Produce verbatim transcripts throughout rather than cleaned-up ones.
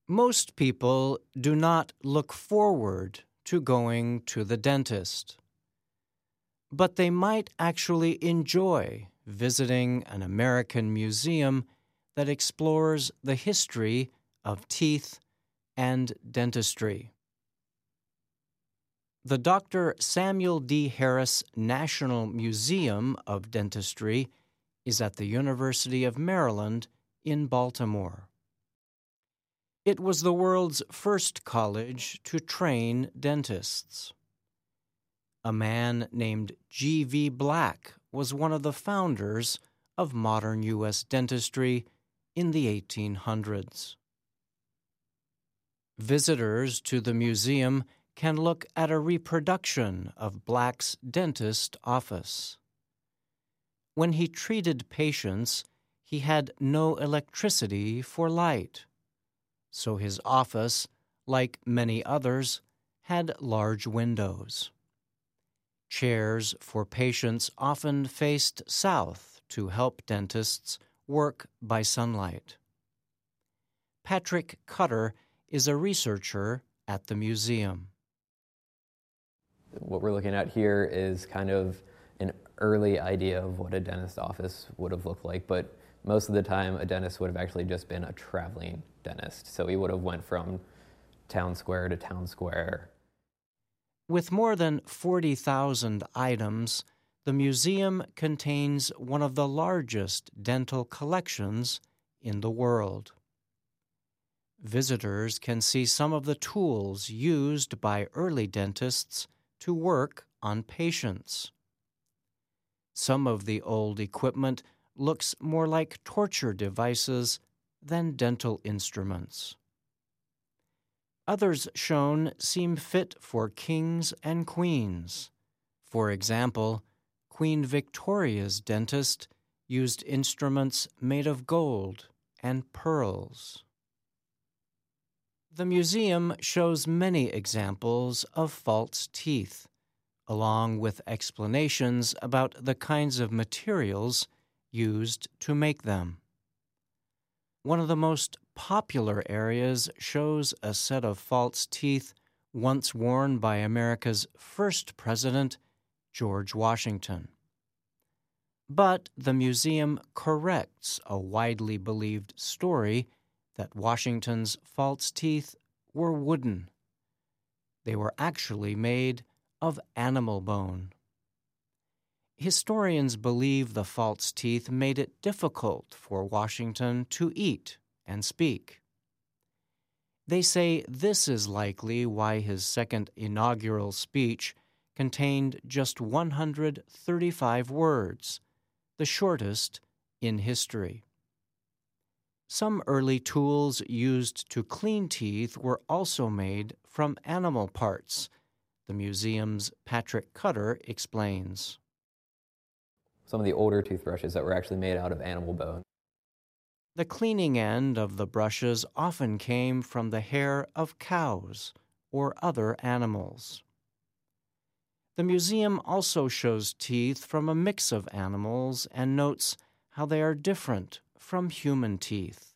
Most people do not look forward to going to the dentist, but they might actually enjoy visiting an American museum that explores the history of teeth and dentistry. The Doctor Samuel D. Harris National Museum of Dentistry is at the University of Maryland in Baltimore. It was the world's first college to train dentists. A man named G V Black was one of the founders of modern U S dentistry in the eighteen hundreds. Visitors to the museum can look at a reproduction of Black's dentist office. When he treated patients, he had no electricity for light, so his office, like many others, had large windows. Chairs for patients often faced south to help dentists work by sunlight. Patrick Cutter is a researcher at the museum. What we're looking at here is kind of an early idea of what a dentist office would have looked like, but most of the time a dentist would have actually just been a traveling dentist. So he would have went from town square to town square. With more than forty thousand items, the museum contains one of the largest dental collections in the world. Visitors can see some of the tools used by early dentists to work on patients. Some of the old equipment looks more like torture devices than dental instruments. Others shown seem fit for kings and queens. For example, Queen Victoria's dentist used instruments made of gold and pearls. The museum shows many examples of false teeth, along with explanations about the kinds of materials used to make them. One of the most popular areas shows a set of false teeth once worn by America's first president, George Washington. But the museum corrects a widely believed story that Washington's false teeth were wooden. They were actually made of animal bone. Historians believe the false teeth made it difficult for Washington to eat and speak. They say this is likely why his second inaugural speech contained just one hundred thirty-five words, the shortest in history. Some early tools used to clean teeth were also made from animal parts, the museum's Patrick Cutter explains. Some of the older toothbrushes that were actually made out of animal bone. The cleaning end of the brushes often came from the hair of cows or other animals. The museum also shows teeth from a mix of animals and notes how they are different from human teeth.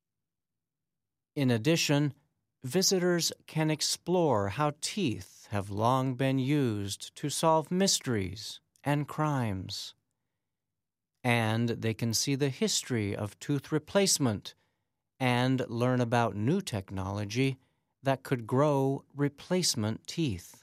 In addition, visitors can explore how teeth have long been used to solve mysteries and crimes. And they can see the history of tooth replacement and learn about new technology that could grow replacement teeth.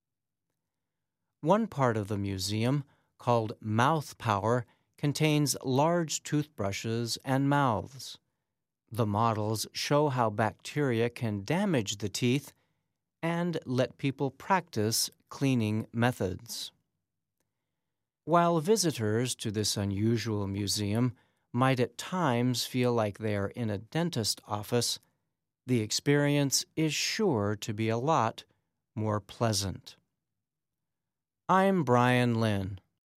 One part of the museum, called Mouth Power, contains large toothbrushes and mouths. The models show how bacteria can damage the teeth and let people practice cleaning methods. While visitors to this unusual museum might at times feel like they are in a dentist office, the experience is sure to be a lot more pleasant. I'm Brian Lynn.